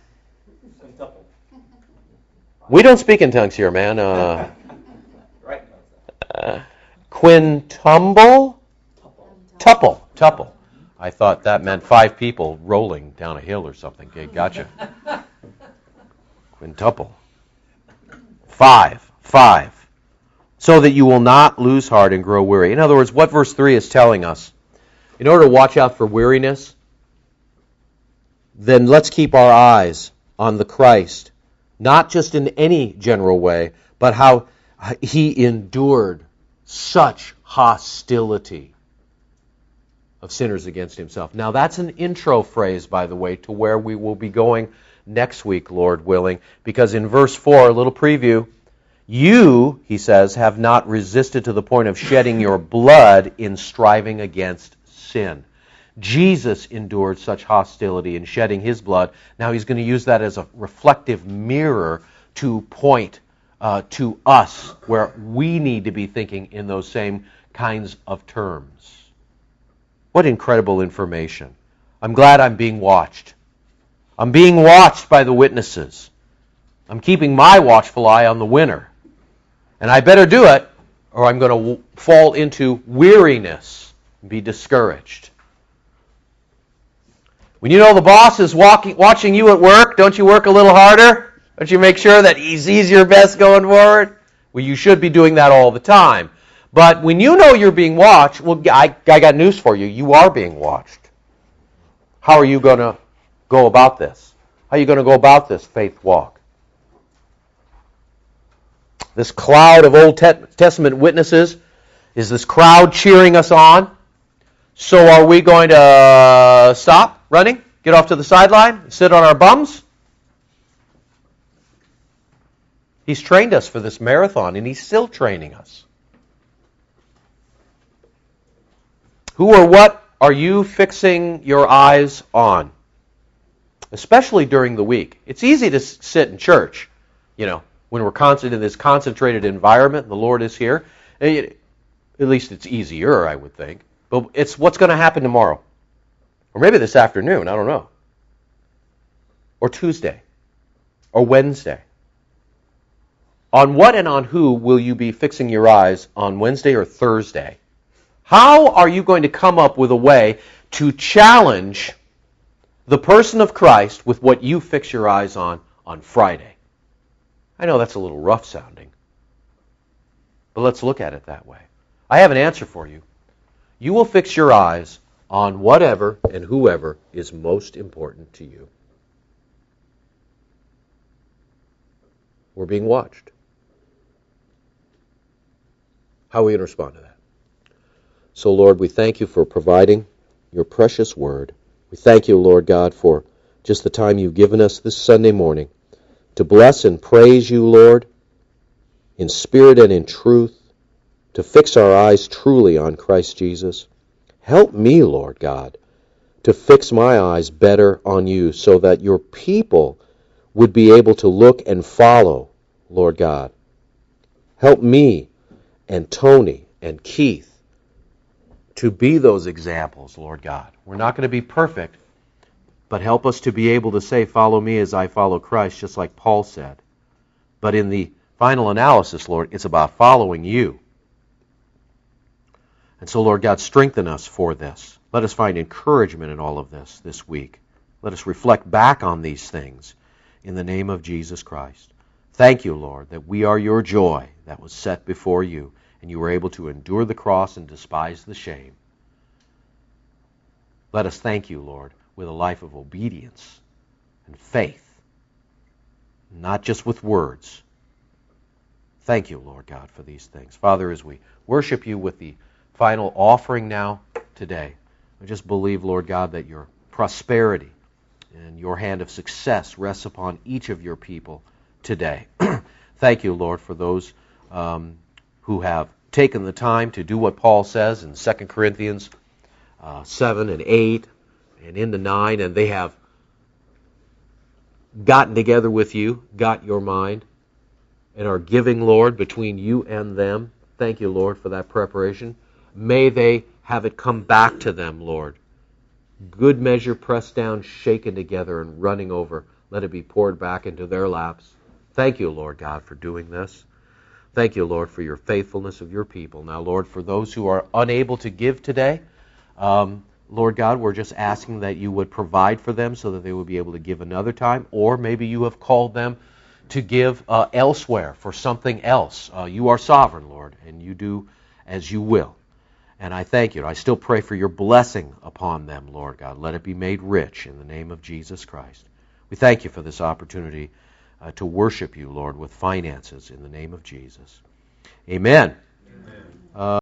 We don't speak in tongues here, man. Quintumble? Tuple. I thought that meant 5 people rolling down a hill or something. Okay, gotcha. Quintuple. 5. So that you will not lose heart and grow weary. In other words, what verse 3 is telling us, in order to watch out for weariness, then let's keep our eyes on the Christ, not just in any general way, but how He endured such hostility of sinners against Himself. Now that's an intro phrase, by the way, to where we will be going next week, Lord willing, because in verse 4, a little preview, you, he says, have not resisted to the point of shedding your blood in striving against sin. Jesus endured such hostility in shedding His blood. Now He's going to use that as a reflective mirror to point to us where we need to be thinking in those same kinds of terms. What incredible information. I'm glad I'm being watched. I'm being watched by the witnesses. I'm keeping my watchful eye on the winner. And I better do it, or I'm going to fall into weariness and be discouraged. When you know the boss is watching you at work, don't you work a little harder? Don't you make sure that he sees your best going forward? Well, you should be doing that all the time. But when you know you're being watched, well, I got news for you. You are being watched. How are you going to go about this? How are you going to go about this faith walk? This cloud of Old Testament witnesses, is this crowd cheering us on? So are we going to stop running, get off to the sideline, sit on our bums? He's trained us for this marathon, and He's still training us. Who or what are you fixing your eyes on? Especially during the week. It's easy to sit in church, when we're constantly in this concentrated environment, and the Lord is here. At least it's easier, I would think. But it's what's going to happen tomorrow. Or maybe this afternoon, I don't know. Or Tuesday. Or Wednesday. On what and on who will you be fixing your eyes on Wednesday or Thursday? How are you going to come up with a way to challenge the person of Christ with what you fix your eyes on Friday? I know that's a little rough sounding, but let's look at it that way. I have an answer for you. You will fix your eyes on whatever and whoever is most important to you. We're being watched. How are we going to respond to that? So, Lord, we thank You for providing Your precious word. We thank You, Lord God, for just the time You've given us this Sunday morning to bless and praise You, Lord, in spirit and in truth, to fix our eyes truly on Christ Jesus. Help me, Lord God, to fix my eyes better on You so that Your people would be able to look and follow, Lord God. Help me and Tony and Keith to be those examples, Lord God. We're not going to be perfect, but help us to be able to say, follow me as I follow Christ, just like Paul said. But in the final analysis, Lord, it's about following you. And so, Lord God, strengthen us for this. Let us find encouragement in all of this week. Let us reflect back on these things in the name of Jesus Christ. Thank you, Lord, that we are your joy that was set before you, and you were able to endure the cross and despise the shame. Let us thank you, Lord, with a life of obedience and faith, not just with words. Thank you, Lord God, for these things. Father, as we worship you with the final offering now today, I just believe, Lord God, that your prosperity and your hand of success rests upon each of your people today. Thank you, Lord, for those who have taken the time to do what Paul says in 2 Corinthians 7 and 8 and into 9, and they have gotten together with you, got your mind, and are giving, Lord, between you and them. Thank you, Lord, for that preparation. May they have it come back to them, Lord. Good measure pressed down, shaken together, and running over. Let it be poured back into their laps. Thank you, Lord God, for doing this. Thank you, Lord, for your faithfulness of your people. Now, Lord, for those who are unable to give today, Lord God, we're just asking that you would provide for them so that they would be able to give another time, or maybe you have called them to give elsewhere for something else. You are sovereign, Lord, and you do as you will. And I thank you. I still pray for your blessing upon them, Lord God. Let it be made rich in the name of Jesus Christ. We thank you for this opportunity to worship you, Lord, with finances in the name of Jesus. Amen. Amen.